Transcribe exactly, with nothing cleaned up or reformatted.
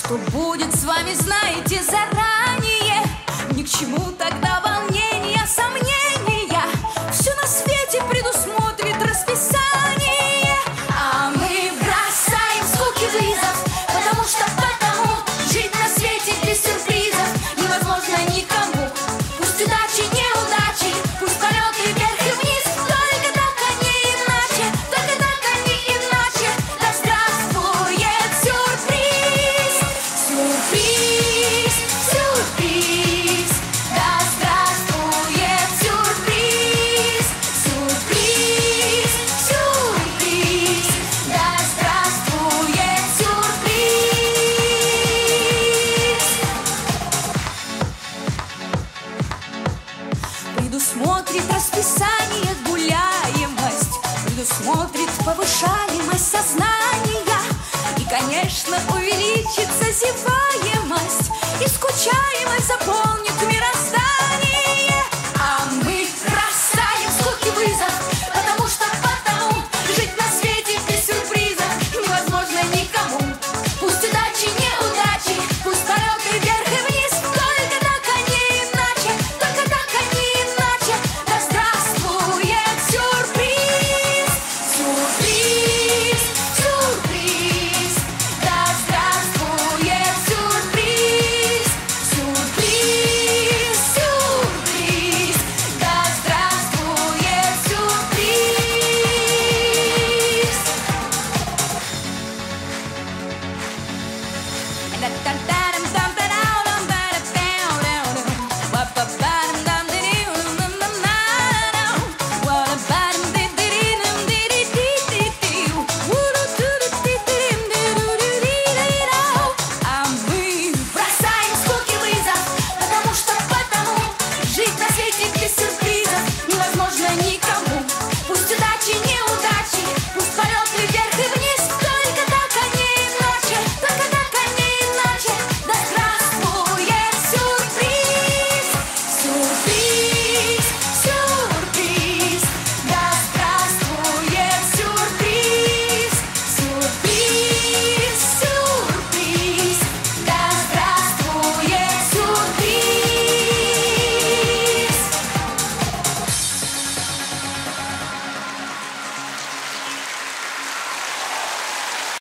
Что будет с вами, знаете заранее. Ни к чему тогда волнения, сомнения. Все на свете предусмотрит расписание. А мы бросаем скуки вызов, потому что потому жить на свете без сюрпризов невозможно никому. Пусть удачи, неудачи, пусть полеты вверх и вниз, только так, а не иначе, только так, а не иначе. Да здравствует сюрприз, сюрприз, сюрприз. Да здравствует сюрприз, сюрприз, сюрприз. Да здравствует сюрприз. Предусмотрит расписание гуляемость, предусмотрит повышаемость сознания. И, конечно, увеличится зеваемость, и скучаемость заполнит мироздание.